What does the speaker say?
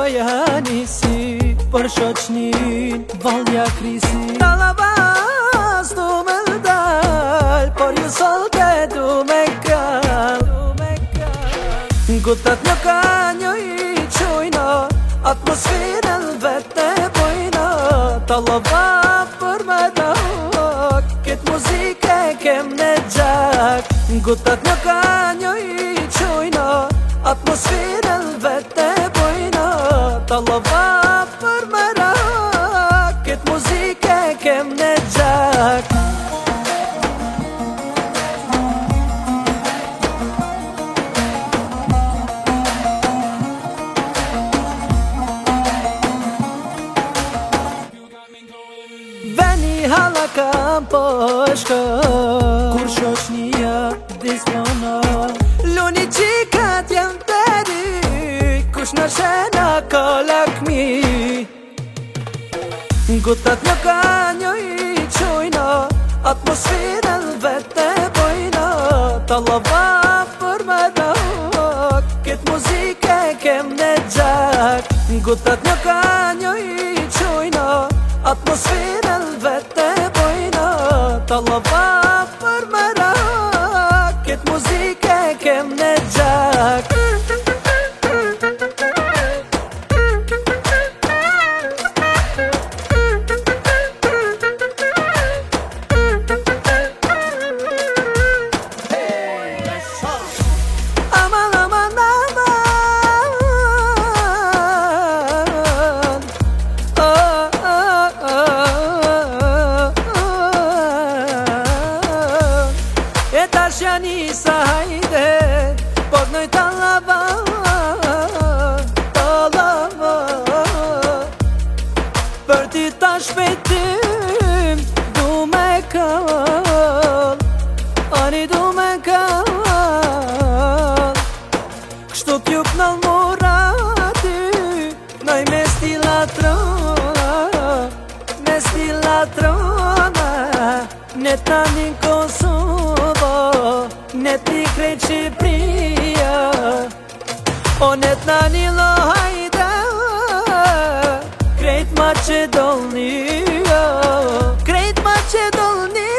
doja nisi për shoqnin valja krisi. Talavas du me l'dal, por ju solte du me kall. Gutat një ka një i qujna, atmosferën vete bojna. Talava për me rak, këtë muzike kem në gjak. Gutat një ka një i qujna, atmosferën vete bojna. Talava për me rak, këtë muzike kem në gjak. Veni hala kam po shka, kur shoqnia dispona. Luni qikat jem teri, kush në shena ka lakmi. Gutat një ka një i qujna, atmosferën vete bojna. Talava për me rak, këtë muzike kem në gjak. Gutat një ka një i qujna, atmosferën vete bojna. Talava për me rak, këtë muzike kem në gjak. Nisa hajde, pod noj talava, talava. Për ti ta shpejtim, du me kall, ani du me kall. Kështu t'ju knall murati, noj me stila trona, me stila trona. Ne tani Kosovo, ne ti krejt Shqipria, o ne tani Lohajda, krejt Macedonia, krejt Macedonia.